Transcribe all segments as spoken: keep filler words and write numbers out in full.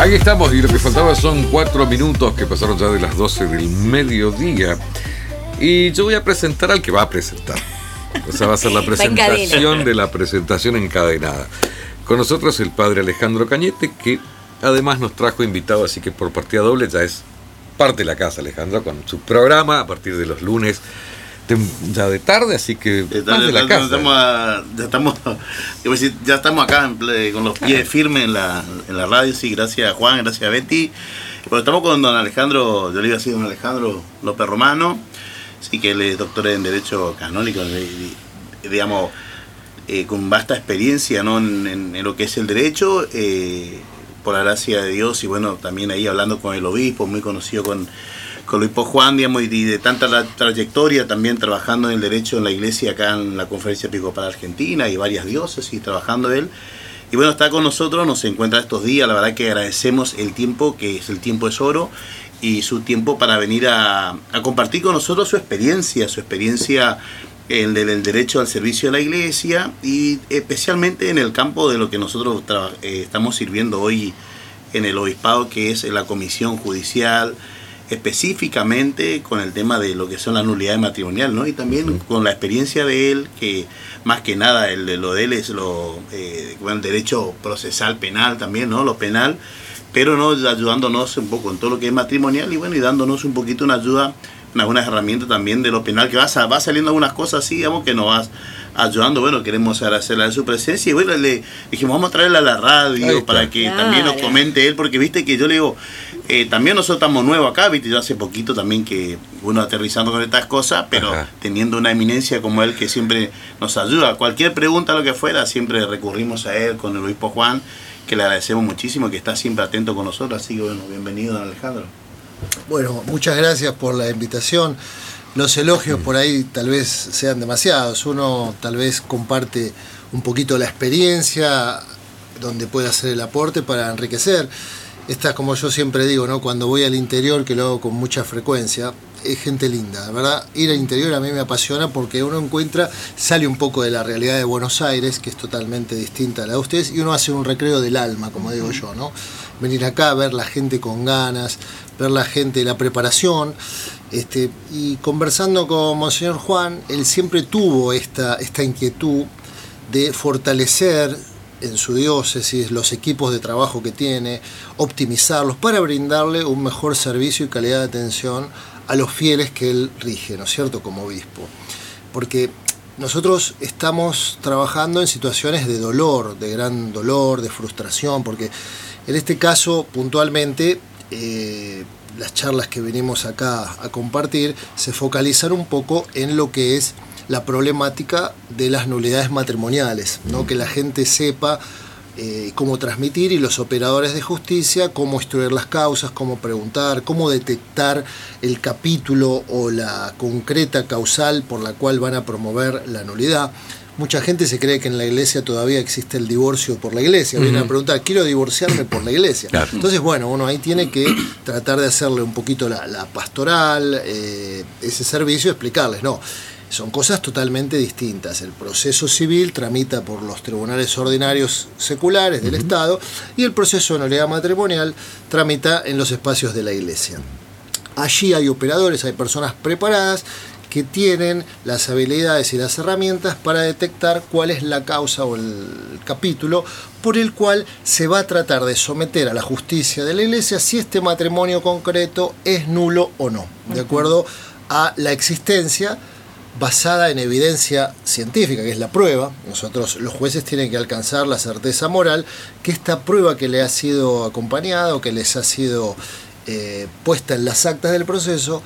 Ahí estamos, y lo que faltaba son cuatro minutos que pasaron ya de las doce del mediodía. Y yo voy a presentar al que va a presentar. O sea, va a ser la presentación de la presentación encadenada. Con nosotros el padre Alejandro Cañete, que además nos trajo invitado, así que por partida doble ya es parte de la casa, Alejandro, con su programa a partir de los lunes ya de tarde, así que Está, más de la casa. Estamos a, ya, estamos, decir, ya estamos acá en play, con los pies firmes en la, en la radio, sí, gracias a Juan, gracias a Betty. Bueno, estamos con don Alejandro, yo le iba a decir don Alejandro López Romano, sí, que él es doctor en Derecho Canónico, digamos, eh, con vasta experiencia, ¿no? en, en, en lo que es el derecho, eh, por la gracia de Dios, y bueno, también ahí hablando con el obispo, muy conocido con con el obispo Juan, digamos, y de tanta la trayectoria, también trabajando en el derecho en la iglesia acá en la Conferencia Episcopal Argentina y varias diócesis trabajando él. Y bueno, está con nosotros, nos encuentra estos días, la verdad que agradecemos el tiempo, que es el tiempo es oro, y su tiempo para venir a, a compartir con nosotros su experiencia, su experiencia en el, el derecho al servicio de la iglesia, y especialmente en el campo de lo que nosotros eh, estamos sirviendo hoy en el obispado, que es la comisión judicial, específicamente con el tema de lo que son las nulidades matrimoniales, ¿no? Y también con la experiencia de él, que más que nada el de lo de él es lo eh, bueno, el derecho procesal penal también, ¿no? Lo penal, pero no ayudándonos un poco en todo lo que es matrimonial, y bueno, y dándonos un poquito una ayuda, algunas herramientas también de lo penal, que va, va saliendo algunas cosas así, digamos, que nos va ayudando. Bueno, queremos agradecerle a su presencia, y bueno, le dijimos, vamos a traerla a la radio para que claro. también nos comente él, porque viste que yo le digo, eh, también nosotros estamos nuevos acá, viste, yo hace poquito también que uno aterrizando con estas cosas, pero Ajá. teniendo una eminencia como él que siempre nos ayuda, cualquier pregunta, lo que fuera, siempre recurrimos a él con el obispo Juan, que le agradecemos muchísimo, que está siempre atento con nosotros, así que bueno, bienvenido, don Alejandro. Bueno, muchas gracias por la invitación. Los elogios por ahí tal vez sean demasiados. Uno tal vez comparte un poquito la experiencia donde puede hacer el aporte para enriquecer. Esta, como yo siempre digo, ¿no? Cuando voy al interior, que lo hago con mucha frecuencia, es gente linda, ¿verdad? Ir al interior a mí me apasiona porque uno encuentra, sale un poco de la realidad de Buenos Aires, que es totalmente distinta a la de ustedes, y uno hace un recreo del alma, como digo yo, ¿no? Venir acá, ver la gente con ganas, ver la gente, la preparación, este, y conversando con Monseñor Juan, él siempre tuvo esta, esta inquietud de fortalecer en su diócesis los equipos de trabajo que tiene, optimizarlos para brindarle un mejor servicio y calidad de atención a los fieles que él rige, ¿no es cierto?, como obispo. Porque nosotros estamos trabajando en situaciones de dolor, de gran dolor, de frustración, porque en este caso, puntualmente, eh, las charlas que venimos acá a compartir se focalizan un poco en lo que es la problemática de las nulidades matrimoniales, ¿no? Que la gente sepa eh, cómo transmitir, y los operadores de justicia cómo instruir las causas, cómo preguntar, cómo detectar el capítulo o la concreta causal por la cual van a promover la nulidad. Mucha gente se cree que en la iglesia todavía existe el divorcio por la iglesia. Vienen uh-huh. a preguntar, quiero divorciarme por la iglesia. Claro. Entonces, bueno, uno ahí tiene que tratar de hacerle un poquito la, la pastoral, eh, ese servicio, explicarles, no, son cosas totalmente distintas. El proceso civil tramita por los tribunales ordinarios seculares del uh-huh. Estado, y el proceso de nulidad matrimonial tramita en los espacios de la iglesia. Allí hay operadores, hay personas preparadas que tienen las habilidades y las herramientas para detectar cuál es la causa o el capítulo por el cual se va a tratar de someter a la justicia de la iglesia si este matrimonio concreto es nulo o no, de acuerdo a la existencia basada en evidencia científica, que es la prueba. Nosotros, los jueces, tienen que alcanzar la certeza moral que esta prueba que le ha sido acompañada o que les ha sido eh, puesta en las actas del proceso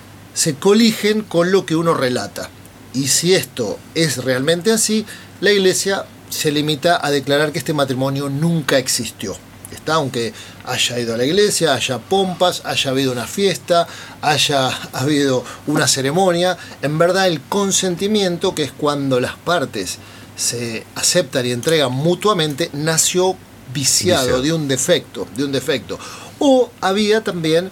se coligen con lo que uno relata. Y si esto es realmente así, la iglesia se limita a declarar que este matrimonio nunca existió. Está, aunque haya ido a la iglesia, haya pompas, haya habido una fiesta, haya habido una ceremonia, en verdad el consentimiento, que es cuando las partes se aceptan y entregan mutuamente, nació viciado, viciado. de un defecto, de un defecto. O había también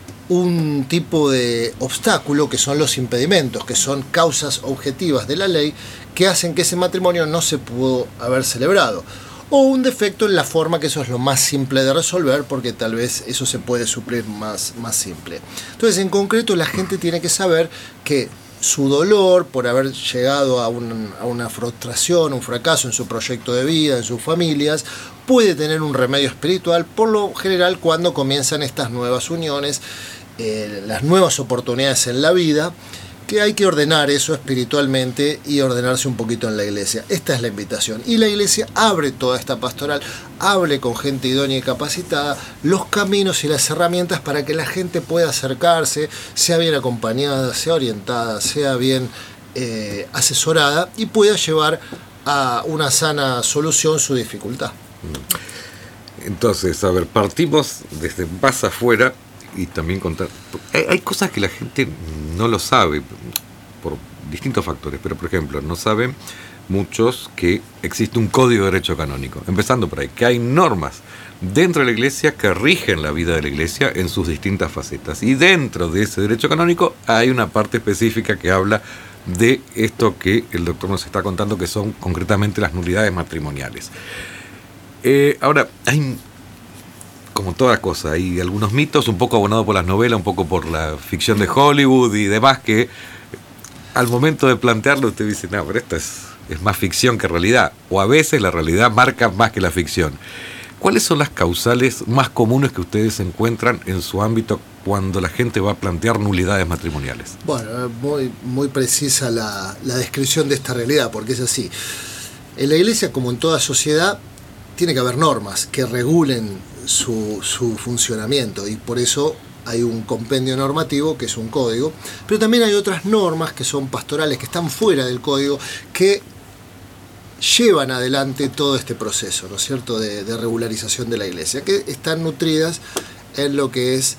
un tipo de obstáculo, que son los impedimentos, que son causas objetivas de la ley que hacen que ese matrimonio no se pudo haber celebrado. o un defecto en la forma, que eso es lo más simple de resolver, porque tal vez eso se puede suplir más, más simple. Entonces, en concreto, la gente tiene que saber que su dolor por haber llegado a, un, a una frustración, un fracaso en su proyecto de vida, en sus familias, puede tener un remedio espiritual, por lo general cuando comienzan estas nuevas uniones, eh, las nuevas oportunidades en la vida, que hay que ordenar eso espiritualmente y ordenarse un poquito en la iglesia. Esta es la invitación. Y la iglesia abre toda esta pastoral, abre con gente idónea y capacitada los caminos y las herramientas para que la gente pueda acercarse, sea bien acompañada, sea orientada, sea bien eh, asesorada y pueda llevar a una sana solución su dificultad. Entonces, a ver, partimos desde más afuera. Y también contar, hay, hay cosas que la gente no lo sabe por distintos factores, pero por ejemplo, no saben muchos que existe un código de derecho canónico, empezando por ahí, que hay normas dentro de la iglesia que rigen la vida de la iglesia en sus distintas facetas, y dentro de ese derecho canónico hay una parte específica que habla de esto que el doctor nos está contando, que son concretamente las nulidades matrimoniales. Eh, ahora, hay, como toda cosa, hay algunos mitos, un poco abonados por las novelas, un poco por la ficción de Hollywood y demás, que al momento de plantearlo usted dice, no, pero esto es, es más ficción que realidad, o a veces la realidad marca más que la ficción. ¿Cuáles son las causales más comunes que ustedes encuentran en su ámbito cuando la gente va a plantear nulidades matrimoniales? Bueno, muy, muy precisa la, la descripción de esta realidad, porque es así. En la iglesia, como en toda sociedad, tiene que haber normas que regulen su, su funcionamiento, y por eso hay un compendio normativo que es un código, pero también hay otras normas que son pastorales, que están fuera del código, que llevan adelante todo este proceso, ¿no es cierto?, de, de regularización de la iglesia, que están nutridas en lo que es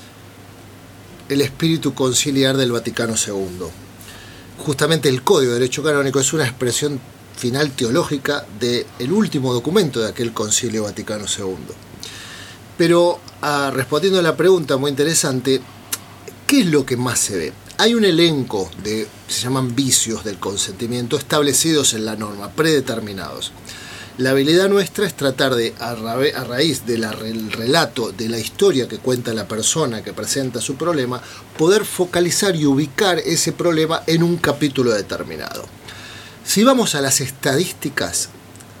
el espíritu conciliar del Vaticano segundo. Justamente el Código de Derecho Canónico es una expresión final teológica del último documento de aquel Concilio Vaticano segundo. Pero ah, respondiendo a la pregunta muy interesante, ¿qué es lo que más se ve? Hay un elenco de, se llaman vicios del consentimiento, establecidos en la norma, predeterminados. La habilidad nuestra es tratar de, a, ra a raíz del relato de la historia que cuenta la persona que presenta su problema, poder focalizar y ubicar ese problema en un capítulo determinado. Si vamos a las estadísticas,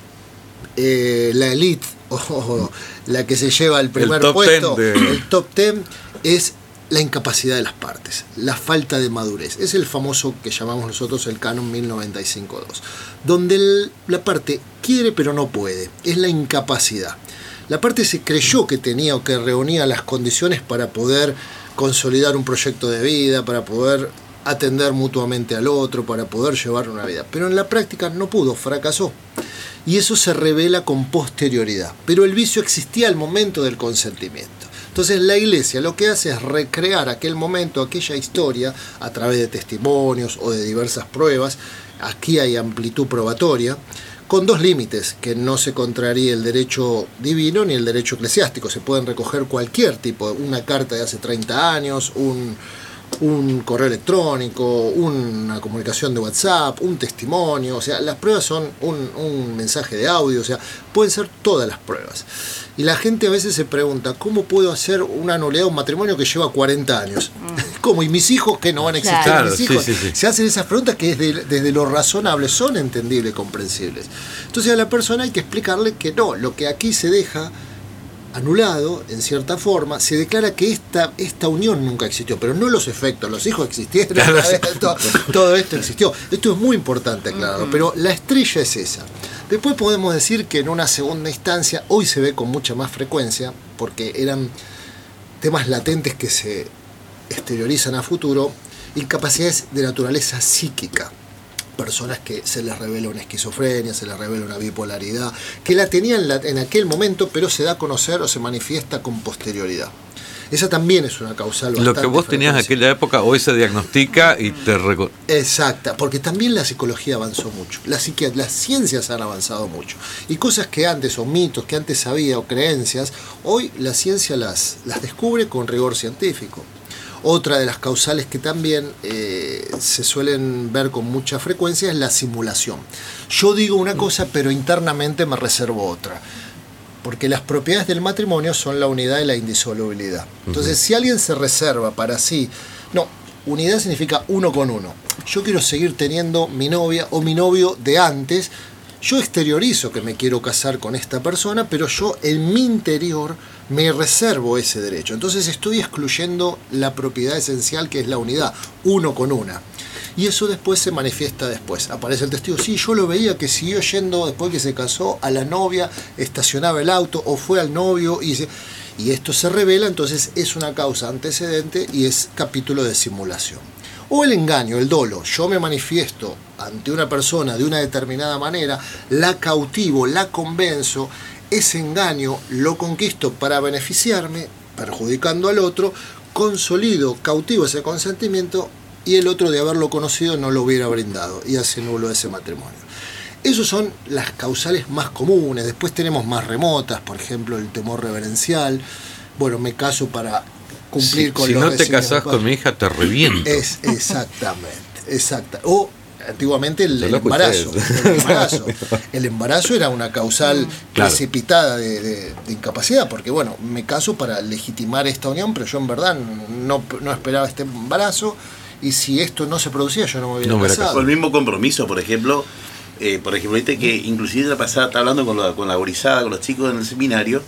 eh, la elite, o oh, la que se lleva el primer el puesto, de... el top ten, es la incapacidad de las partes, la falta de madurez. Es el famoso que llamamos nosotros el canon mil noventa y cinco punto dos, donde el, la parte quiere pero no puede, es la incapacidad. La parte se creyó que tenía o que reunía las condiciones para poder consolidar un proyecto de vida, para poder atender mutuamente al otro, para poder llevar una vida, pero en la práctica no pudo, fracasó. Y eso se revela con posterioridad, pero el vicio existía al momento del consentimiento. Entonces la iglesia lo que hace es recrear aquel momento, aquella historia, a través de testimonios o de diversas pruebas. Aquí hay amplitud probatoria, con dos límites, que no se contraríe el derecho divino ni el derecho eclesiástico. Se pueden recoger cualquier tipo, una carta de hace treinta años, un... un correo electrónico, una comunicación de WhatsApp, un testimonio, o sea, las pruebas son un, un mensaje de audio, o sea, pueden ser todas las pruebas. Y la gente a veces se pregunta, ¿cómo puedo hacer una nulidad de un matrimonio que lleva cuarenta años? ¿Cómo? ¿Y mis hijos que no van a existir? Claro, mis hijos? Sí, sí, sí. Se hacen esas preguntas que desde, desde lo razonable son entendibles, comprensibles. Entonces a la persona hay que explicarle que no, lo que aquí se deja anulado, en cierta forma, se declara que esta, esta unión nunca existió, pero no los efectos, los hijos existieron, todo, todo esto existió. Esto es muy importante aclararlo, uh-huh. Pero la estrella es esa. Después podemos decir que en una segunda instancia, hoy se ve con mucha más frecuencia, porque eran temas latentes que se exteriorizan a futuro, incapacidades de naturaleza psíquica. Personas que se les revela una esquizofrenia, se les revela una bipolaridad, que la tenían en aquel momento, pero se da a conocer o se manifiesta con posterioridad. Esa también es una causal bastante. Lo que vos tenías en aquella época, hoy se diagnostica y te... Reco- Exacta, porque también la psicología avanzó mucho, la psiqui- las ciencias han avanzado mucho. Y cosas que antes, o mitos que antes sabía, o creencias, hoy la ciencia las, las descubre con rigor científico. Otra de las causales que también eh, se suelen ver con mucha frecuencia es la simulación. Yo digo una cosa, pero internamente me reservo otra. Porque las propiedades del matrimonio son la unidad y la indisolubilidad. Entonces, uh-huh. si alguien se reserva para sí, no, unidad significa uno con uno. Yo quiero seguir teniendo mi novia o mi novio de antes. Yo exteriorizo que me quiero casar con esta persona, pero yo en mi interior me reservo ese derecho. Entonces estoy excluyendo la propiedad esencial que es la unidad, uno con una. Y eso después se manifiesta después. Aparece el testigo, sí, yo lo veía que siguió yendo después que se casó a la novia, estacionaba el auto o fue al novio y, se, y esto se revela, entonces es una causa antecedente y es capítulo de simulación. O el engaño, el dolo. Yo me manifiesto ante una persona de una determinada manera, la cautivo, la convenzo, ese engaño lo conquisto para beneficiarme, perjudicando al otro, consolido, cautivo ese consentimiento y el otro de haberlo conocido no lo hubiera brindado y hace nulo ese matrimonio. Esas son las causales más comunes. Después tenemos más remotas, por ejemplo, el temor reverencial. Bueno, me caso para cumplir si, con si los no te vecinos, casás con mi hija te reviento. Es exactamente, exacta. O antiguamente el, el embarazo. El embarazo. El embarazo era una causal claro. precipitada de, de, de incapacidad, porque bueno, me caso para legitimar esta unión, pero yo en verdad no, no esperaba este embarazo. Y si esto no se producía, yo no me hubiera no casado. Con el mismo compromiso, por ejemplo, eh, por ejemplo, viste que inclusive la pasada estaba hablando con la, con la gurizada, con los chicos en el seminario,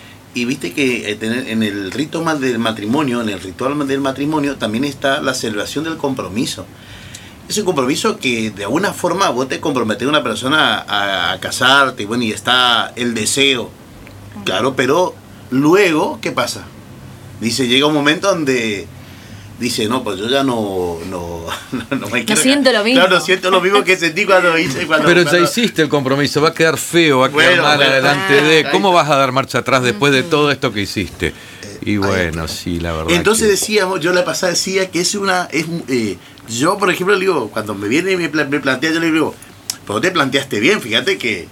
y viste que eh, tener, en el rito del matrimonio, en el ritual del matrimonio, también está la celebración del compromiso. Es un compromiso que de alguna forma vos te comprometés a una persona a, a casarte, y bueno, y está el deseo, claro, pero luego, ¿qué pasa? Dice, llega un momento donde dice, no, pues yo ya no no, no, no me quiero. No siento lo mismo. Claro, no siento lo mismo que sentí cuando hice. Cuando, Pero cuando... ya hiciste el compromiso, va a quedar feo, va a quedar bueno, mal bueno, adelante ah, de. ¿Cómo vas a dar marcha atrás después de todo esto que hiciste? Eh, y bueno, sí, la verdad. Entonces que... decíamos, yo la pasada decía que es una. es eh, Yo, por ejemplo, le digo, cuando me viene y me, me plantea, yo le digo, pero te planteaste bien, fíjate que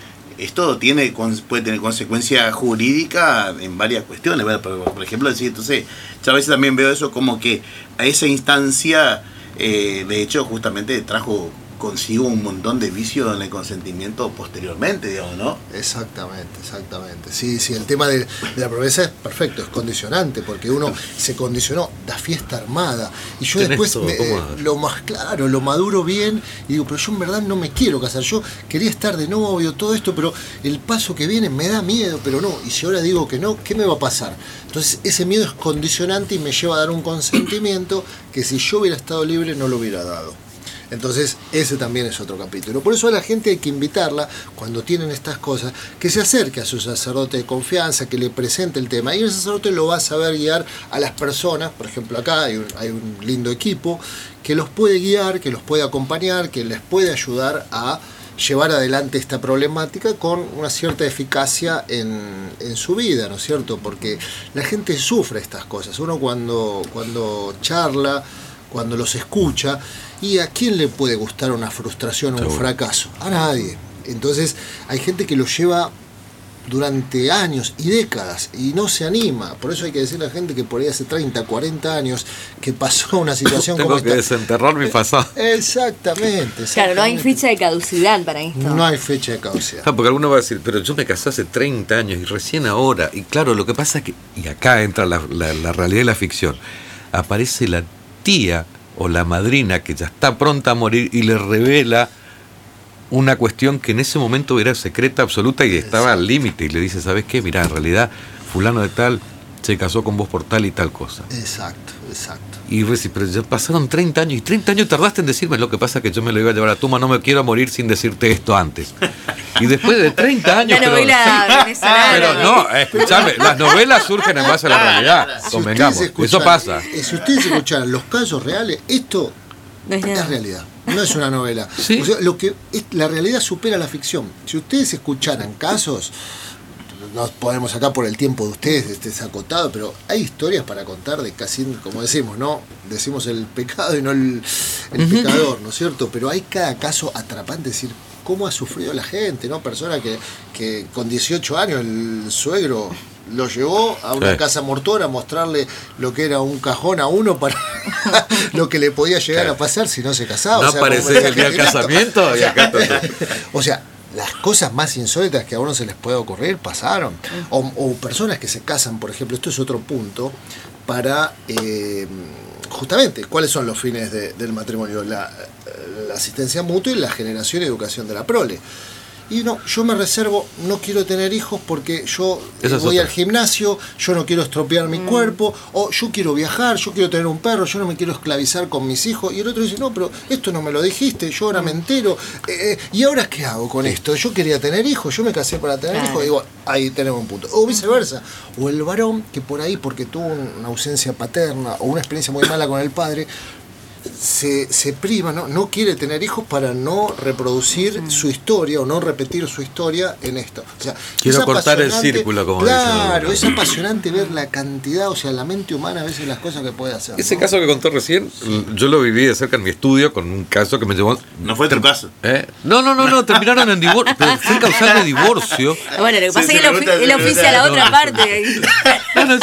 esto tiene puede tener consecuencia jurídica en varias cuestiones. Por, por ejemplo, decir, entonces, yo a veces también veo eso como que a esa instancia, eh, de hecho, justamente trajo consigo un montón de vicios en el consentimiento posteriormente, digamos, ¿no? Exactamente, exactamente. Sí, sí, el tema de, de la promesa es perfecto, es condicionante, porque uno se condicionó, da fiesta armada, y yo después me, eh, lo más claro, lo maduro bien, y digo, pero yo en verdad no me quiero casar, yo quería estar de novio, todo esto, pero el paso que viene me da miedo, pero no, y si ahora digo que no, ¿qué me va a pasar? Entonces ese miedo es condicionante y me lleva a dar un consentimiento que si yo hubiera estado libre no lo hubiera dado. Entonces ese también es otro capítulo. Por eso a la gente hay que invitarla, cuando tienen estas cosas, que se acerque a su sacerdote de confianza, que le presente el tema, y el sacerdote lo va a saber guiar a las personas. Por ejemplo, acá hay un, hay un lindo equipo que los puede guiar, que los puede acompañar, que les puede ayudar a llevar adelante esta problemática con una cierta eficacia en, en su vida, ¿no es cierto? Porque la gente sufre estas cosas. Uno cuando, cuando charla, cuando los escucha, ¿y a quién le puede gustar una frustración o un fracaso? A nadie. Entonces hay gente que lo lleva durante años y décadas y no se anima. Por eso hay que decirle a la gente que por ahí hace treinta, cuarenta años que pasó una situación Tengo como que esta. desenterrar mi pasado. Exactamente, exactamente. Claro, no hay fecha de caducidad para esto. No hay fecha de caducidad. Ah, porque alguno va a decir, pero yo me casé hace treinta años y recién ahora. Y claro, lo que pasa es que, y acá entra la, la, la realidad y la ficción, aparece la tía o la madrina que ya está pronta a morir y le revela una cuestión que en ese momento era secreta absoluta y estaba al límite, y le dice, ¿sabes qué? Mirá, en realidad fulano de tal se casó con vos por tal y tal cosa. Exacto, exacto. Y vos decís, pero ya pasaron treinta años, y treinta años tardaste en decirme, lo que pasa es que yo me lo iba a llevar a tumba, no me quiero morir sin decirte esto antes. Y después de treinta años... La novela pero, venezolana. Pero no, escuchame, las novelas surgen en base a la realidad, Si convengamos, escuchan, eso pasa. eh, Si ustedes escucharan los casos reales, esto No es, es realidad, no es una novela. ¿Sí? O sea, lo que es, la realidad supera la ficción. Si ustedes escucharan casos, no podemos acá por el tiempo de ustedes, este es acotado, pero hay historias para contar de casi, como decimos, ¿no? Decimos el pecado y no el, el uh-huh. pecador, ¿no es cierto? Pero hay cada caso atrapante, es decir, cómo ha sufrido la gente, ¿no? Persona que, que con dieciocho años el suegro lo llevó a una sí. casa mortuoria a mostrarle lo que era un cajón a uno para lo que le podía llegar sí. a pasar si no se casaba. No o sea, apareces el día del casamiento y acá todo. O sea, las cosas más insólitas que a uno se les puede ocurrir pasaron. O, o personas que se casan, por ejemplo, esto es otro punto, para eh, justamente, ¿cuáles son los fines de, del matrimonio? La, la asistencia mutua y la generación y educación de la prole. Y no, yo me reservo, no quiero tener hijos porque yo eh, voy al gimnasio, yo no quiero estropear mi mm. cuerpo, o yo quiero viajar, yo quiero tener un perro, yo no me quiero esclavizar con mis hijos. Y el otro dice, no, pero esto no me lo dijiste, yo ahora me entero. Eh, ¿Y ahora qué hago con esto? Yo quería tener hijos, yo me casé para tener claro. hijos. Y digo, ahí tenemos un punto. O viceversa. O el varón que por ahí, porque tuvo una ausencia paterna o una experiencia muy mala con el padre, Se, se priva, ¿no? no quiere tener hijos para no reproducir mm. su historia o no repetir su historia en esto. O sea, quiero cortar el círculo, como claro, dicen. Es apasionante ver la cantidad, o sea, la mente humana a veces las cosas que puede hacer. Ese ¿no? caso que contó recién, yo lo viví de cerca en mi estudio con un caso que me llevó. ¿No fue tu caso? ¿Eh? No, no, no, no, terminaron en divorcio, pero fue causal de divorcio. Bueno, lo que pasa es que él oficia la otra parte. No, no,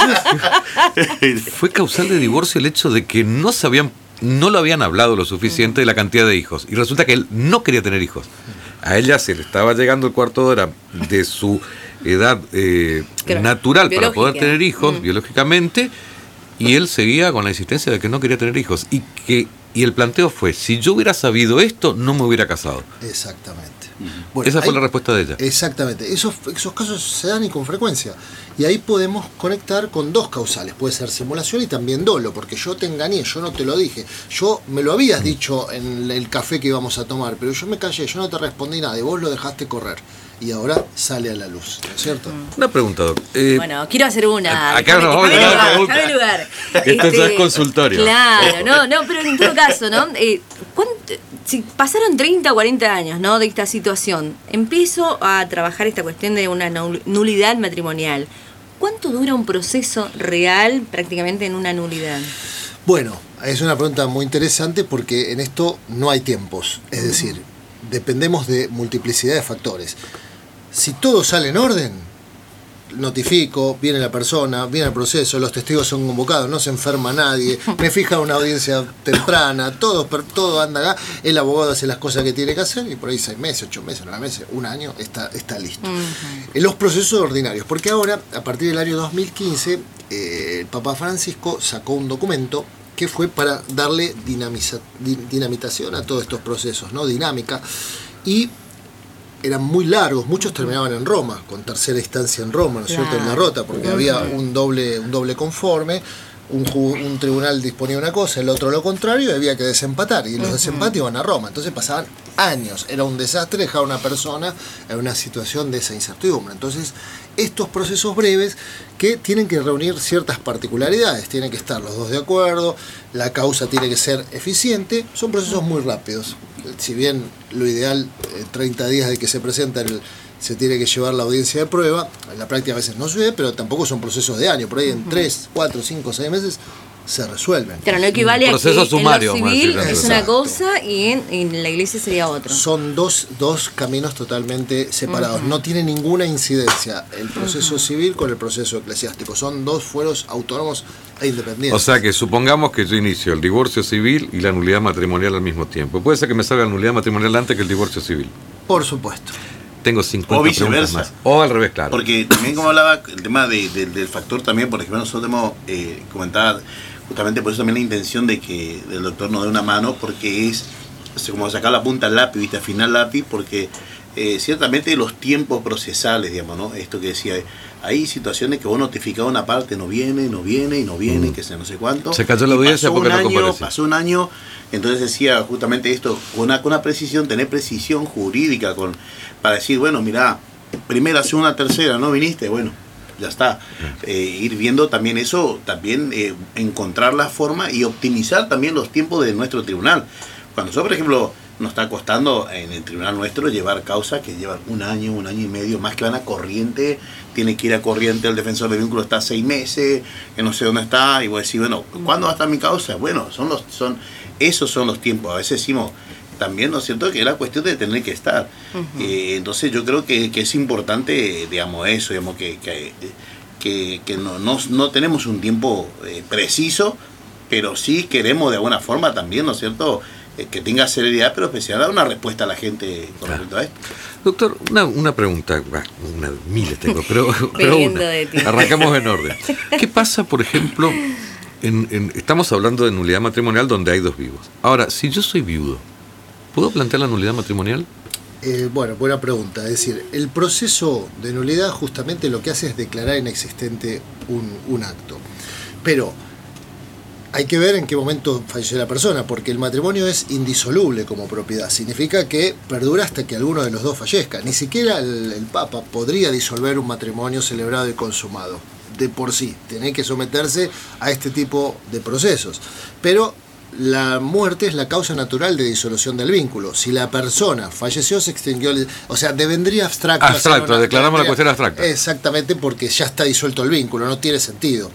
no, fue causal de divorcio el hecho de que no sabían. No lo habían hablado lo suficiente de la cantidad de hijos. Y resulta que él no quería tener hijos. A ella se le estaba llegando el cuarto de hora de su edad eh, claro, natural biológica. Para poder tener hijos, mm. biológicamente, y él seguía con la insistencia de que no quería tener hijos. Y que y el planteo fue, si yo hubiera sabido esto, no me hubiera casado. Exactamente. Bueno, esa fue ahí, la respuesta de ella. Exactamente. Esos, esos casos se dan y con frecuencia. Y ahí podemos conectar con dos causales. Puede ser simulación y también dolo, porque yo te engañé, yo no te lo dije. Yo me lo habías dicho en el café que íbamos a tomar, pero yo me callé, yo no te respondí nada y vos lo dejaste correr. Y ahora sale a la luz, ¿no es cierto? Una pregunta, Doc. Eh, bueno, quiero hacer una. Acá no vamos a lugar, lugar. Esto este, es consultorio. Claro, no, no, pero en todo caso, ¿no? Eh, si pasaron treinta o cuarenta años, ¿no? De esta situación, empiezo a trabajar esta cuestión de una nulidad matrimonial. ¿Cuánto dura un proceso real prácticamente en una nulidad? Bueno, es una pregunta muy interesante porque en esto no hay tiempos. Es uh-huh. decir, dependemos de multiplicidad de factores. Si todo sale en orden, notifico, viene la persona, viene el proceso, los testigos son convocados, no se enferma nadie, me fija una audiencia temprana, todo, todo anda acá, el abogado hace las cosas que tiene que hacer y por ahí seis meses, ocho meses, nueve meses, un año, está, está listo. Uh-huh. En los procesos ordinarios, porque ahora, a partir del año dos mil quince, eh, el Papa Francisco sacó un documento que fue para darle dinamiza, dinamitación a todos estos procesos, ¿no? Dinámica, y eran muy largos, muchos terminaban en Roma, con tercera instancia en Roma, ¿no es cierto?, en la Rota, porque había un doble, un doble conforme, un, un tribunal disponía una cosa, el otro lo contrario, y había que desempatar, y los desempates iban a Roma, entonces pasaban años, era un desastre dejar a una persona en una situación de esa incertidumbre. Entonces, estos procesos breves que tienen que reunir ciertas particularidades, tienen que estar los dos de acuerdo, la causa tiene que ser eficiente, son procesos muy rápidos. Si bien lo ideal, eh, treinta días de que se presenta, el, se tiene que llevar la audiencia de prueba, en la práctica a veces no sucede, pero tampoco son procesos de año, por ahí en tres, cuatro, cinco, seis meses se resuelven. Pero no equivale a que sumario, en lo civil es una cosa y en, en la iglesia sería otra. Son dos, dos caminos totalmente separados. Uh-huh. No tiene ninguna incidencia el proceso uh-huh. civil con el proceso eclesiástico. Son dos fueros autónomos e independientes. O sea que supongamos que yo inicio el divorcio civil y la nulidad matrimonial al mismo tiempo. ¿Puede ser que me salga la nulidad matrimonial antes que el divorcio civil? Por supuesto. Tengo cincuenta o viceversa. Más. O al revés, claro. Porque también, como hablaba, el tema de, de, del factor también, por ejemplo, nosotros hemos eh, comentado justamente por eso también la intención de que el doctor nos dé una mano, porque es, es como sacar la punta al lápiz, ¿viste? Afinar el lápiz, porque eh, ciertamente los tiempos procesales, digamos, ¿no? Esto que decía, hay situaciones que vos notificás una parte, no viene, no viene, y no viene, mm. que sé no sé cuánto. Se cayó la audiencia porque no compareció. Pasó un año, entonces decía justamente esto, con una, con una precisión, tener precisión jurídica, con para decir, bueno, mirá, primera, segunda, tercera, ¿no viniste? Bueno, ya está. Eh, ir viendo también eso, también eh, encontrar la forma y optimizar también los tiempos de nuestro tribunal. Cuando nosotros, por ejemplo, nos está costando en el tribunal nuestro llevar causas que llevan un año, un año y medio, más que van a corriente, tiene que ir a corriente, el defensor de vínculo está seis meses, que no sé dónde está, y vos decís, bueno, ¿cuándo va a estar mi causa? Bueno, son los, son, esos son los tiempos. A veces decimos, también, ¿no es cierto?, que era cuestión de tener que estar. Uh-huh. Eh, entonces yo creo que, que es importante, digamos, eso, digamos, que, que, que, que no, no, no tenemos un tiempo eh, preciso, pero sí queremos de alguna forma también, ¿no es cierto?, eh, que tenga celeridad, pero especial dar una respuesta a la gente con respecto a esto. Doctor, una, una pregunta, bah, una miles tengo, pero, pero una. Arrancamos en orden. ¿Qué pasa, por ejemplo, en, en, estamos hablando de nulidad matrimonial donde hay dos vivos? Ahora, si yo soy viudo, ¿puedo plantear la nulidad matrimonial? Eh, bueno, buena pregunta. Es decir, el proceso de nulidad justamente lo que hace es declarar inexistente un, un acto. Pero hay que ver en qué momento falleció la persona, porque el matrimonio es indisoluble como propiedad. Significa que perdura hasta que alguno de los dos fallezca. Ni siquiera el, el Papa podría disolver un matrimonio celebrado y consumado. De por sí, tiene que someterse a este tipo de procesos. Pero la muerte es la causa natural de disolución del vínculo. Si la persona falleció, se extinguió el, o sea, devendría abstracto. Abstracto, una, declaramos la cuestión abstracta. Exactamente, porque ya está disuelto el vínculo, no tiene sentido.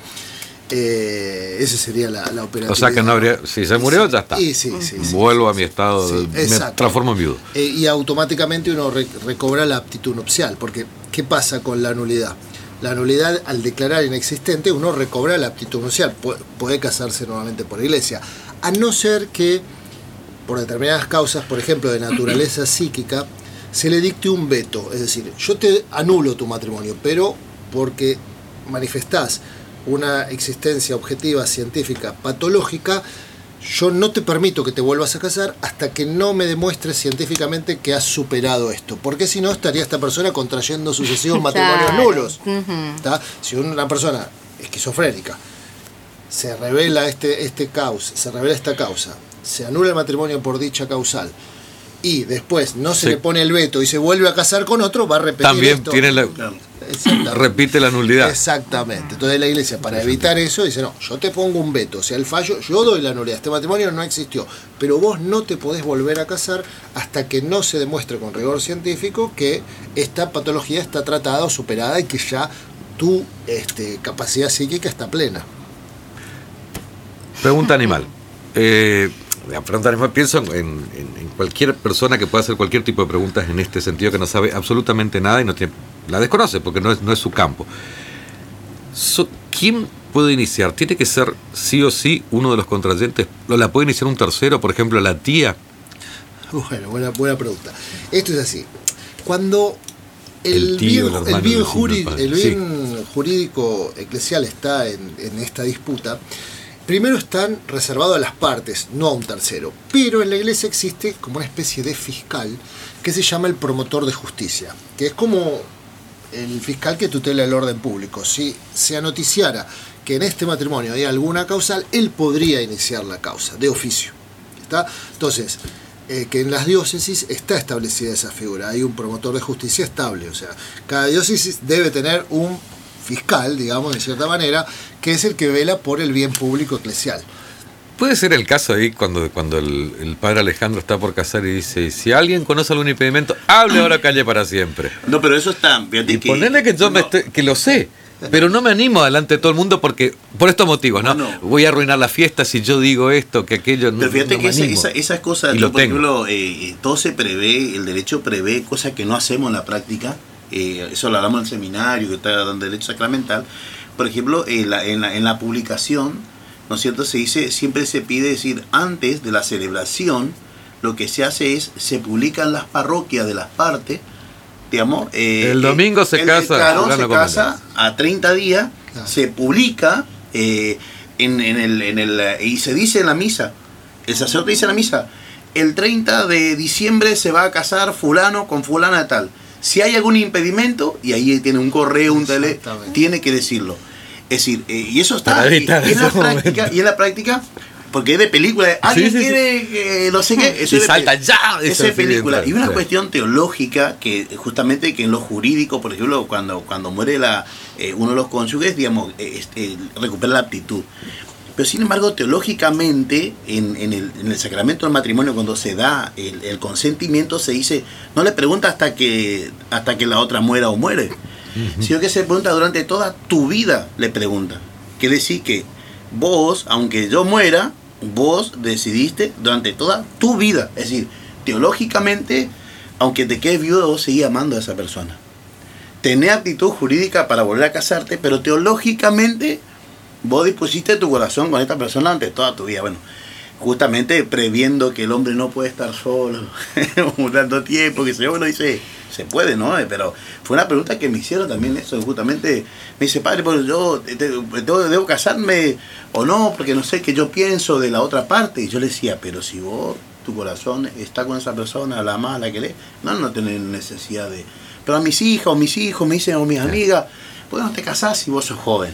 Eh, esa sería la, la operatividad. O sea que no habría, si se murió, ya está. Y sí, sí, sí, Vuelvo sí, a mi estado, sí, de, me transformo en viudo. Eh, y automáticamente uno re, recobra la aptitud nupcial, porque ¿qué pasa con la nulidad? La nulidad, al declarar inexistente, uno recobra la aptitud nupcial, puede, puede casarse nuevamente por iglesia, a no ser que, por determinadas causas, por ejemplo, de naturaleza psíquica, se le dicte un veto. Es decir, yo te anulo tu matrimonio, pero porque manifestás una existencia objetiva, científica, patológica, yo no te permito que te vuelvas a casar hasta que no me demuestres científicamente que has superado esto, porque si no estaría esta persona contrayendo sucesivos matrimonios nulos. Uh-huh. Si una persona esquizofrénica se revela este, este causa, se revela esta causa, se anula el matrimonio por dicha causal y después no se sí. le pone el veto y se vuelve a casar con otro, va a repetir también esto. Tiene la, repite la nulidad. Exactamente. Entonces la iglesia, para evitar eso, dice, no, yo te pongo un veto, o sea, el fallo, yo doy la nulidad, este matrimonio no existió, pero vos no te podés volver a casar hasta que no se demuestre con rigor científico que esta patología está tratada o superada y que ya tu este, capacidad psíquica está plena. Pregunta animal. Eh, la pregunta animal, pienso en, en, en cualquier persona que pueda hacer cualquier tipo de preguntas en este sentido, que no sabe absolutamente nada y no tiene, la desconoce porque no es, no es su campo. So, ¿Quién puede iniciar? ¿Tiene que ser sí o sí uno de los contrayentes? ¿O la puede iniciar un tercero, por ejemplo, la tía? Bueno, buena, buena pregunta. Esto es así. Cuando el, el, tío, bien, el, el bien, jurí, el bien sí. jurídico eclesial está en, en esta disputa, primero están reservados a las partes, no a un tercero. Pero en la iglesia existe como una especie de fiscal que se llama el promotor de justicia, que es como el fiscal que tutela el orden público. Si se anoticiara que en este matrimonio hay alguna causal, él podría iniciar la causa de oficio. ¿Está? Entonces, eh, que en las diócesis está establecida esa figura. Hay un promotor de justicia estable. O sea, cada diócesis debe tener un fiscal, digamos, de cierta manera, que es el que vela por el bien público eclesial. Puede ser el caso ahí cuando, cuando el, el padre Alejandro está por casar y dice, si alguien conoce algún impedimento, hable ahora, calle para siempre. No, pero eso está... Y que, ponele que yo no, me estoy, que lo sé, pero no me animo delante de todo el mundo porque por estos motivos, ¿no? no, no. Voy a arruinar la fiesta si yo digo esto, que aquello. Pero fíjate no que esa, esa, esas cosas, yo, por ejemplo, eh, todo se prevé, el derecho prevé cosas que no hacemos en la práctica. Eh, eso lo hablamos en el seminario que está dando derecho sacramental. Por ejemplo, en la, en la, en la publicación, ¿no es cierto? Se dice, siempre se pide decir, antes de la celebración, lo que se hace es, se publican las parroquias de las partes, digamos. Eh, el domingo se el, casa. El carón se casa a treinta días, ah. se publica eh, en, en el, en el, y se dice en la misa, el sacerdote dice en la misa, el treinta de diciembre se va a casar fulano con fulana tal. Si hay algún impedimento, y ahí tiene un correo, un tele, tiene que decirlo. Es decir, eh, y eso está, y, y, en la práctica, y en la práctica, porque es de película, alguien sí, sí, quiere, sí. Eh, no sé qué, eso y salta de, ya, esa es película. Y una sí. cuestión teológica, que justamente que en lo jurídico, por ejemplo, cuando, cuando muere la eh, uno de los cónyuges, digamos, eh, eh, recupera la aptitud. Pero sin embargo, teológicamente, en, en, el, en el sacramento del matrimonio, cuando se da el, el consentimiento, se dice, no le pregunta hasta que, hasta que la otra muera o muere, uh-huh. sino que se pregunta durante toda tu vida, le pregunta. Quiere decir que vos, aunque yo muera, vos decidiste durante toda tu vida. Es decir, teológicamente, aunque te quedes viudo, vos seguís amando a esa persona. Tenés aptitud jurídica para volver a casarte, pero teológicamente vos dispusiste tu corazón con esta persona ante toda tu vida. Bueno, justamente previendo que el hombre no puede estar solo un tanto tiempo, que se uno dice, se puede, ¿no? Pero fue una pregunta que me hicieron también eso, justamente me dice, padre, pues yo te, te, debo, debo casarme o no, porque no sé qué yo pienso de la otra parte. Y yo le decía, pero si vos, tu corazón está con esa persona, la amás, la querés, no, no tenés necesidad de... Pero a mis hijas o mis hijos me dicen, o mis amigas, ¿por qué no te casás si vos sos joven?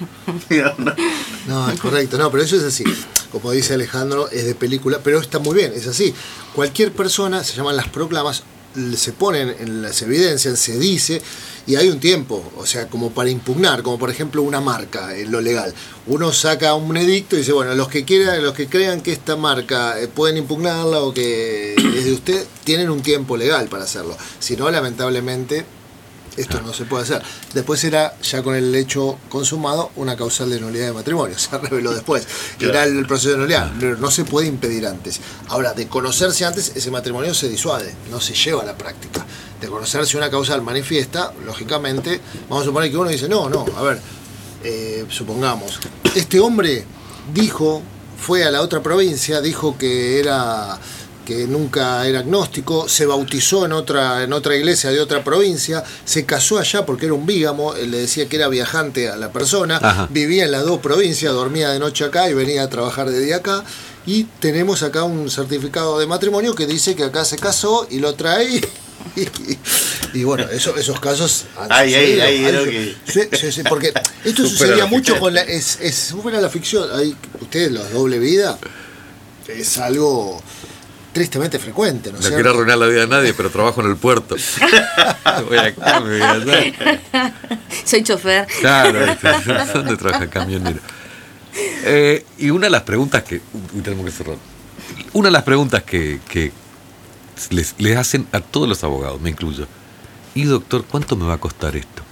No, es correcto, no, pero eso es así. Como dice Alejandro, es de película, pero está muy bien, es así. Cualquier persona, se llaman las proclamas, se ponen en las evidencias, se dice, y hay un tiempo, o sea, como para impugnar, como por ejemplo una marca en lo legal. Uno saca un edicto y dice, bueno, los que quieran, los que crean que esta marca eh, pueden impugnarla o que es de usted, tienen un tiempo legal para hacerlo. Si no, lamentablemente, esto no se puede hacer. Después era, ya con el hecho consumado, una causal de nulidad de matrimonio. Se reveló después. Claro. Era el proceso de nulidad. No se puede impedir antes. Ahora, de conocerse antes, ese matrimonio se disuade. No se lleva a la práctica. De conocerse una causal manifiesta, lógicamente, vamos a suponer que uno dice, no, no, a ver, eh, supongamos, este hombre dijo, fue a la otra provincia, dijo que era... que nunca era agnóstico, se bautizó en otra, en otra iglesia de otra provincia, se casó allá porque era un bígamo, él le decía que era viajante a la persona, Ajá. vivía en las dos provincias, dormía de noche acá y venía a trabajar de día acá, y tenemos acá un certificado de matrimonio que dice que acá se casó y lo trae y, y, y bueno, eso, esos casos ay, ay, ay, ay, que... sí, sí, sí, porque esto sucedía mucho con la, es, es supera la ficción, hay, ustedes los doble vida es algo tristemente frecuente, ¿no? No quiero arruinar la vida de nadie, pero trabajo en el puerto. Voy acá, me voy allá. Soy chofer. Claro, ¿dónde trabaja camionero? Eh, y una de las preguntas que... Uy, tenemos que cerrar. Una de las preguntas que, que les, les hacen a todos los abogados, me incluyo. Y doctor, ¿cuánto me va a costar esto?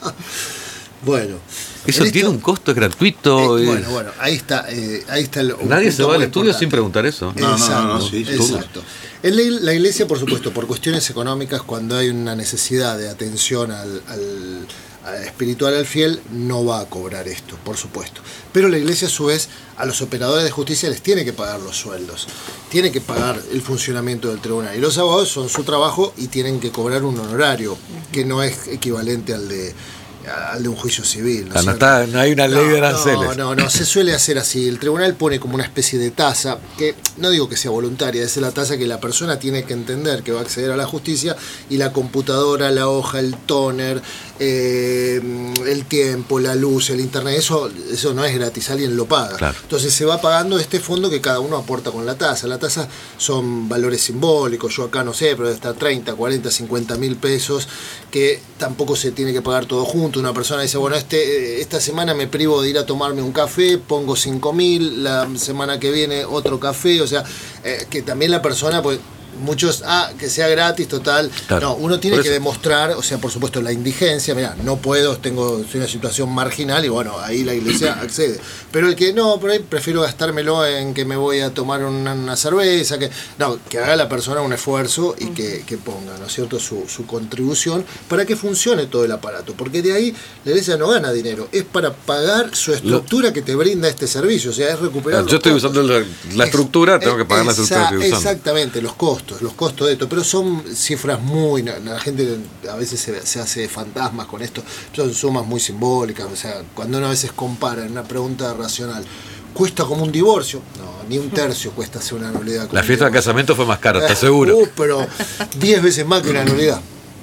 Bueno. ¿Eso tiene un costo? ¿Es gratuito? Eh, es... Bueno, bueno, ahí está. Eh, ahí está el, Nadie se va al estudio importante. Sin preguntar eso. No, exacto, no, no, no, sí, exacto. En la, la iglesia, por supuesto, por cuestiones económicas, cuando hay una necesidad de atención al, al, al espiritual, al fiel, no va a cobrar esto, por supuesto. Pero la iglesia, a su vez, a los operadores de justicia les tiene que pagar los sueldos, tiene que pagar el funcionamiento del tribunal. Y los abogados son su trabajo y tienen que cobrar un honorario, que no es equivalente al de... al de un juicio civil. ¿no? Ah, no, está, no hay una ley no, de aranceles. No, no, no, se suele hacer así. El tribunal pone como una especie de tasa, que no digo que sea voluntaria, es la tasa que la persona tiene que entender que va a acceder a la justicia, y la computadora, la hoja, el tóner, eh, el tiempo, la luz, el internet, eso, eso no es gratis, alguien lo paga. Claro. Entonces se va pagando este fondo que cada uno aporta con la tasa. La tasa son valores simbólicos, yo acá no sé, pero está treinta, cuarenta, cincuenta mil pesos, que tampoco se tiene que pagar todo junto. Una persona dice, bueno, este, esta semana me privo de ir a tomarme un café, pongo cinco mil, la semana que viene otro café, o sea, eh, que también la persona, pues, muchos, ah, que sea gratis, total. Claro. No, uno tiene que demostrar, o sea, por supuesto, la indigencia, mira, no puedo, tengo soy una situación marginal, y bueno, ahí la iglesia accede. Pero el que no, por ahí prefiero gastármelo en que me voy a tomar una, una cerveza, que no, que haga la persona un esfuerzo y que, que ponga, ¿no es cierto?, su, su contribución para que funcione todo el aparato. Porque de ahí la iglesia no gana dinero, es para pagar su estructura Lo, que te brinda este servicio, o sea, es recuperar. Yo estoy usando la, la estructura, es, tengo que pagar esa, la estructura que estoy usando. Exactamente, los costos. los costos de esto, pero son cifras muy, la gente a veces se, se hace fantasmas con esto, son sumas muy simbólicas, o sea, cuando uno a veces compara en una pregunta racional, ¿cuesta como un divorcio? No, ni un tercio cuesta hacer una nulidad. La fiesta de casamiento fue más cara, ¿estás seguro? Uh, pero diez veces más que una nulidad.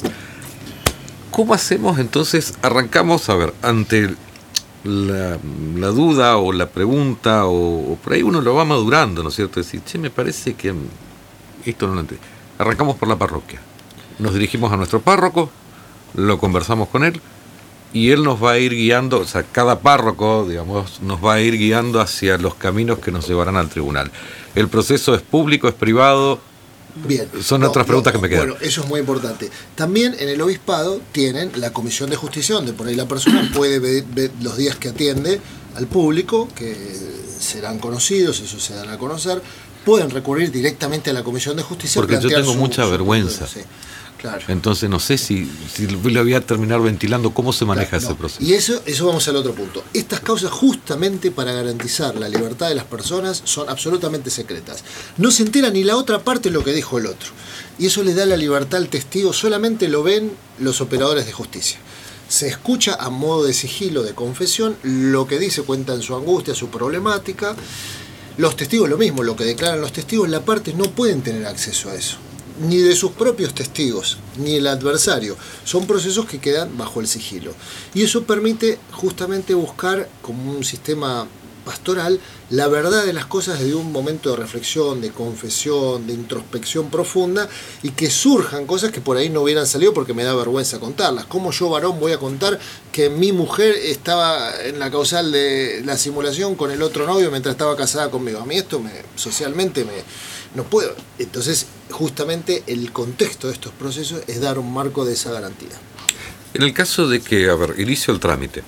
¿Cómo hacemos entonces? Arrancamos, a ver, ante la, la duda o la pregunta, o, o por ahí uno lo va madurando, ¿no es cierto? Decir, che, me parece que esto no lo entiendo. Arrancamos por la parroquia, nos dirigimos a nuestro párroco, lo conversamos con él y él nos va a ir guiando, o sea, cada párroco, digamos, nos va a ir guiando hacia los caminos que nos llevarán al tribunal. El proceso es público, es privado. Bien. Son no, otras preguntas no, que me quedan. Bueno, eso es muy importante. También en el obispado tienen la comisión de justicia, donde por ahí la persona puede ver, ver los días que atiende al público, que serán conocidos, eso se dará a conocer. Pueden recurrir directamente a la comisión de justicia. Porque yo tengo su, mucha su vergüenza. Su, sí. Claro. Entonces no sé si, si le voy a terminar ventilando cómo se maneja Claro, ese no. proceso. Y eso, eso vamos al otro punto. Estas causas, justamente para garantizar la libertad de las personas, son absolutamente secretas. No se entera ni la otra parte lo que dijo el otro. Y eso le da la libertad al testigo, solamente lo ven los operadores de justicia. Se escucha a modo de sigilo, de confesión, lo que dice, cuentan su angustia, su problemática. Los testigos lo mismo, lo que declaran los testigos, la parte no pueden tener acceso a eso. Ni de sus propios testigos, ni el adversario. Son procesos que quedan bajo el sigilo. Y eso permite justamente buscar, como un sistema pastoral, la verdad de las cosas desde un momento de reflexión, de confesión, de introspección profunda, y que surjan cosas que por ahí no hubieran salido porque me da vergüenza contarlas. ¿Cómo yo, varón, voy a contar que mi mujer estaba en la causal de la simulación con el otro novio mientras estaba casada conmigo? A mí esto me, socialmente me, no puedo. Entonces, justamente el contexto de estos procesos es dar un marco de esa garantía. En el caso de que, a ver, inicio el trámite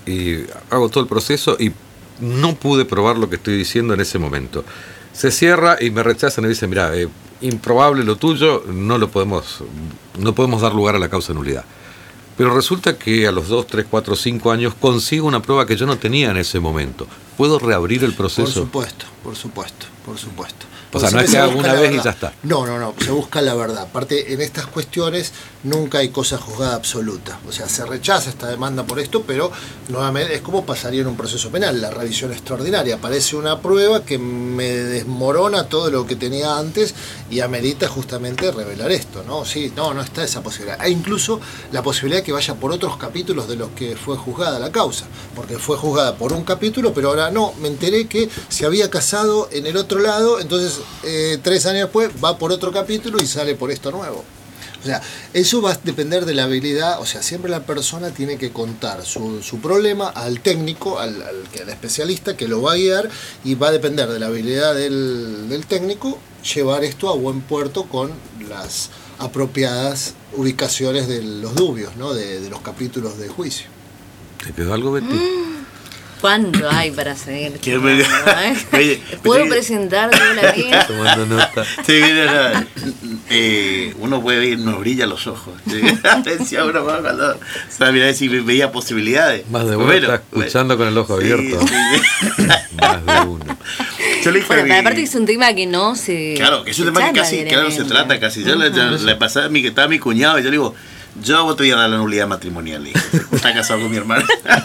y hago todo el proceso y no pude probar lo que estoy diciendo en ese momento, se cierra y me rechazan y dicen, mira, eh, improbable lo tuyo, no lo podemos, no podemos dar lugar a la causa de nulidad. Pero resulta que a los dos, tres, cuatro, cinco años consigo una prueba que yo no tenía en ese momento. ¿Puedo reabrir el proceso? Por supuesto, por supuesto, por supuesto. O sea, no es que haga una vez y ya está. No, no, no, se busca la verdad. Aparte, en estas cuestiones nunca hay cosa juzgada absoluta. O sea, se rechaza esta demanda por esto, pero nuevamente es como pasaría en un proceso penal, la revisión extraordinaria. Aparece una prueba que me desmorona todo lo que tenía antes y amerita justamente revelar esto, ¿no? Sí, no, no está esa posibilidad. Hay incluso la posibilidad que vaya por otros capítulos de los que fue juzgada la causa, porque fue juzgada por un capítulo, pero ahora no, me enteré que se había casado en el otro lado, entonces Eh, tres años después va por otro capítulo y sale por esto nuevo. O sea, eso va a depender de la habilidad. O sea, siempre la persona tiene que contar su, su problema al técnico, al, al, al especialista que lo va a guiar, y va a depender de la habilidad del, del técnico llevar esto a buen puerto con las apropiadas ubicaciones de los dubios, ¿no? de, de los capítulos de juicio. ¿Te quedó algo, Betty? Mm. ¿Cuánto hay para seguir? ¿Qué me... ¿Eh? ¿Puedo presentar yo la mía? Tomando nota. Sí, mira, eh, uno puede ver, nos brilla los ojos. Decía uno cuando, o sea, mira, si veía posibilidades. Más de uno bueno, está escuchando bueno, con el ojo sí, abierto. Sí. Más de uno. Yo le dije bueno, a mi... aparte que es un tema que no se... Claro, que es un tema que casi, claro, se trata casi. Yo le, uh-huh. le pasaba a mi, que estaba mi cuñado y yo le digo, yo te voy a dar la nulidad matrimonial. Le dije, está casado con mi hermana.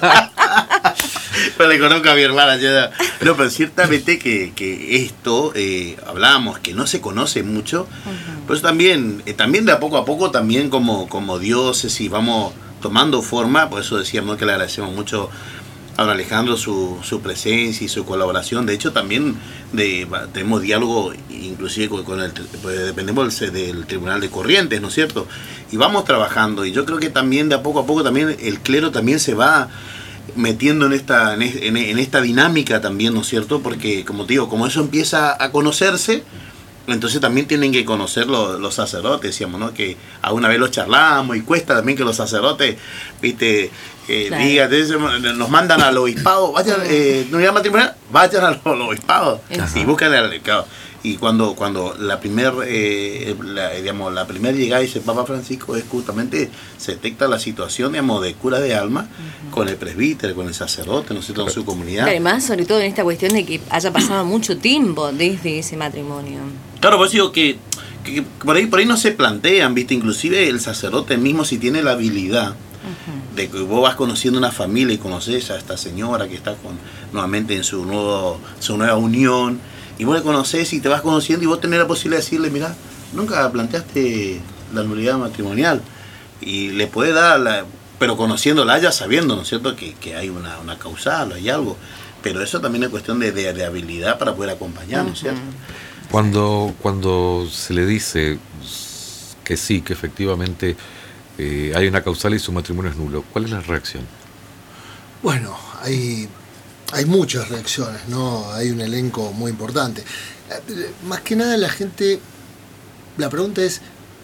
Pero le conozco a mi hermana. Ya. No, pero ciertamente que, que esto, eh, hablábamos, que no se conoce mucho, uh-huh. Pero también, eh, también de a poco a poco, también como, como diócesis vamos tomando forma. Por eso decíamos que le agradecemos mucho a don Alejandro su, su presencia y su colaboración. De hecho, también de, tenemos diálogo inclusive con, con el, pues dependemos del, del Tribunal de Corrientes, ¿no es cierto? Y vamos trabajando, y yo creo que también de a poco a poco también el clero también se va metiendo en esta, en, en, en esta dinámica también, ¿no es cierto? Porque, como te digo, como eso empieza a conocerse, entonces también tienen que conocer los, los sacerdotes, decíamos, ¿no? Que a una vez los charlamos y cuesta también que los sacerdotes, viste, eh, claro. digan, nos mandan al obispado, vayan, eh, no matrimonial, vayan al, al obispado y buscan al, claro. Y cuando cuando la primer eh, la, digamos la primera llegada dice Papa Francisco es justamente se detecta la situación, digamos, de cura de alma uh-huh. con el presbítero, con el sacerdote, no sé, con su comunidad. Además, sobre todo en esta cuestión de que haya pasado mucho tiempo desde ese matrimonio. Claro, pues digo que, que, que por ahí por ahí no se plantean, viste, inclusive el sacerdote mismo si tiene la habilidad uh-huh. de que vos vas conociendo una familia y conoces a esta señora que está con nuevamente en su nuevo su nueva unión. Y vos le conocés y te vas conociendo y vos tenés la posibilidad de decirle, mirá, nunca planteaste la nulidad matrimonial. Y le podés dar, la, pero conociéndola ya sabiendo, ¿no es cierto?, que, que hay una, una causal o hay algo. Pero eso también es cuestión de, de, de habilidad para poder acompañar, ¿no es cierto? Cuando, cuando se le dice que sí, que efectivamente eh, hay una causal y su matrimonio es nulo, ¿cuál es la reacción? Bueno, hay... Hay muchas reacciones, ¿no? Hay un elenco muy importante. Más que nada la gente, la pregunta es,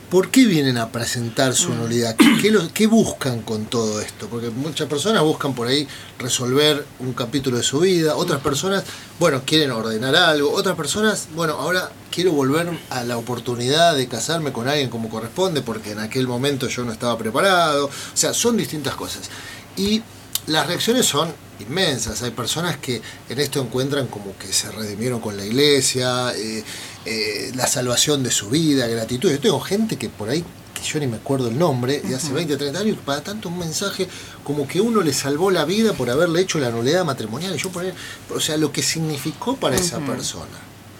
¿por qué vienen a presentar su nulidad? ¿Qué, qué, lo, ¿Qué buscan con todo esto? Porque muchas personas buscan por ahí resolver un capítulo de su vida, otras personas, bueno, quieren ordenar algo, otras personas, bueno, ahora quiero volver a la oportunidad de casarme con alguien como corresponde, porque en aquel momento yo no estaba preparado. O sea, son distintas cosas. Y las reacciones son inmensas. Hay personas que en esto encuentran como que se redimieron con la iglesia, eh, eh, la salvación de su vida, gratitud. Yo tengo gente que por ahí, que yo ni me acuerdo el nombre, de hace veinte, treinta años, para tanto un mensaje como que uno le salvó la vida por haberle hecho la nulidad matrimonial. Y yo por ahí, o sea, lo que significó para uh-huh. esa persona.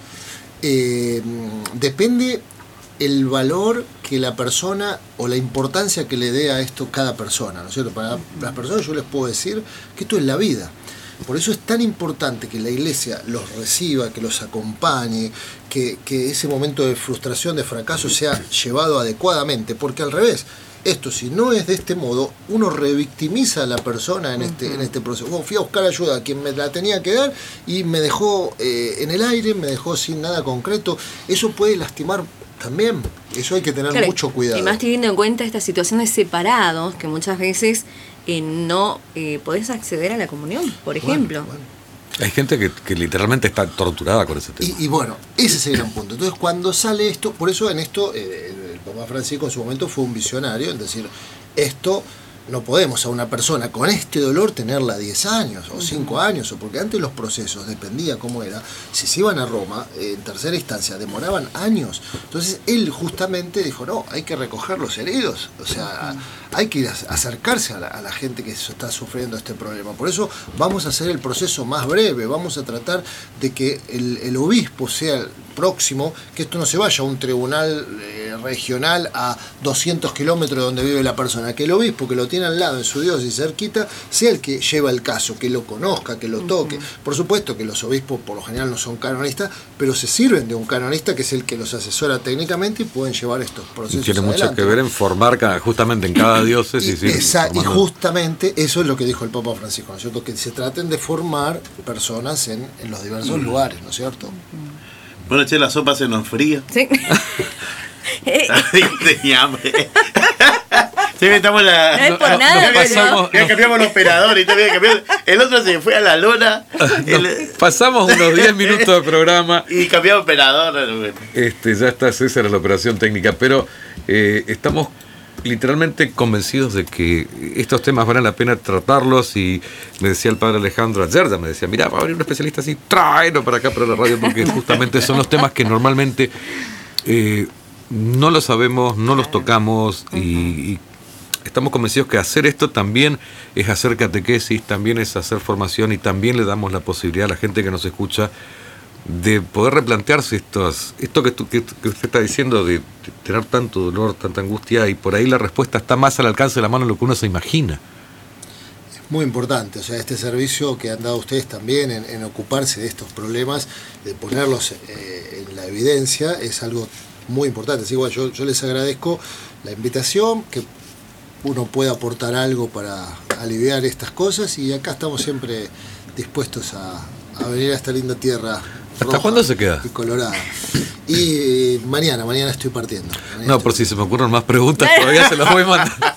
Eh, depende el valor que la persona o la importancia que le dé a esto cada persona, ¿no es cierto? Para las personas yo les puedo decir que esto es la vida. Por eso es tan importante que la iglesia los reciba, que los acompañe, que, que ese momento de frustración, de fracaso sea llevado adecuadamente, porque al revés, esto si no es de este modo, uno revictimiza a la persona en este, en este proceso. Bueno, fui a buscar ayuda a quien me la tenía que dar y me dejó eh, en el aire, me dejó sin nada concreto. Eso puede lastimar también, eso hay que tener claro, mucho cuidado. Y más teniendo en cuenta esta situación de separados, que muchas veces eh, no eh, podés acceder a la comunión, por ejemplo. Bueno, bueno. Hay gente que, que literalmente está torturada con ese tema. Y, y bueno, ese es el gran punto. Entonces, cuando sale esto, por eso en esto, eh, el Papa Francisco en su momento fue un visionario, es decir, esto no podemos a una persona con este dolor tenerla diez años o cinco años, o porque antes los procesos, dependía cómo era, si se iban a Roma, en tercera instancia, demoraban años. Entonces él justamente dijo, no, hay que recoger los heridos, o sea, hay que acercarse a la, a la gente que está sufriendo este problema. Por eso vamos a hacer el proceso más breve, vamos a tratar de que el, el obispo sea el próximo, que esto no se vaya a un tribunal eh, regional a doscientos kilómetros de donde vive la persona, que el obispo que lo tiene al lado en su diócesis cerquita sea el que lleva el caso, que lo conozca, que lo toque. Uh-huh. Por supuesto que los obispos por lo general no son canonistas, pero se sirven de un canonista que es el que los asesora técnicamente y pueden llevar estos procesos. Y tiene adelante. Mucho que ver en formar justamente en cada diócesis. Y, esa, y justamente eso es lo que dijo el Papa Francisco, ¿no es cierto? Que se traten de formar personas en, en los diversos uh-huh. lugares, ¿no es cierto? Uh-huh. Bueno, che, la sopa se nos fría. Sí. Tenía hambre. Sí, estamos la. No es por no, nada, no, pasamos, ya cambiamos el operador y también cambiamos. El otro se fue a la lona. El, pasamos unos diez minutos de programa. Y cambiamos operador. Este, ya está, esa era la operación técnica. Pero eh, estamos literalmente convencidos de que estos temas valen la pena tratarlos. Y me decía el padre Alejandro ayer, ya me decía, mira, va a venir un especialista así, tráelo para acá, para la radio, porque justamente son los temas que normalmente eh, no los sabemos, no los tocamos y, y estamos convencidos que hacer esto también es hacer catequesis, también es hacer formación y también le damos la posibilidad a la gente que nos escucha de poder replantearse estos, esto que, tú, que, que usted está diciendo, de, de tener tanto dolor, tanta angustia, y por ahí la respuesta está más al alcance de la mano de lo que uno se imagina. Es muy importante, o sea, este servicio que han dado ustedes también en, en ocuparse de estos problemas, de ponerlos eh, en la evidencia, es algo muy importante. Así, igual yo, yo les agradezco la invitación, que uno pueda aportar algo para aliviar estas cosas, y acá estamos siempre dispuestos a, a venir a esta linda tierra. ¿Hasta cuándo se queda? Y colorada. Y eh, mañana, mañana estoy partiendo. Mañana no, estoy por si se me ocurren más preguntas, todavía se las voy mandando.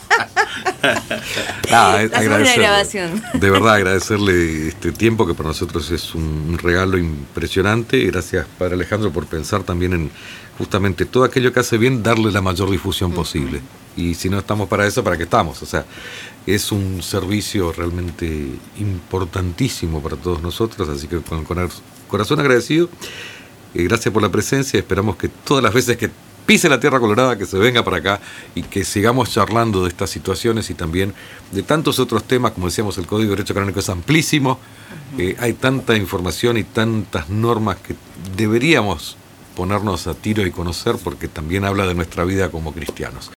Ah, agradecerle, de verdad agradecerle este tiempo que para nosotros es un regalo impresionante. Gracias, padre Alejandro, por pensar también en justamente todo aquello que hace bien, darle la mayor difusión uh-huh. posible. Y si no estamos para eso, ¿para qué estamos? O sea, es un servicio realmente importantísimo para todos nosotros, así que con, con corazón agradecido, eh, gracias por la presencia. Esperamos que todas las veces que pise la tierra colorada, que se venga para acá y que sigamos charlando de estas situaciones y también de tantos otros temas. Como decíamos, el Código de Derecho Canónico es amplísimo, eh, hay tanta información y tantas normas que deberíamos ponernos a tiro y conocer, porque también habla de nuestra vida como cristianos.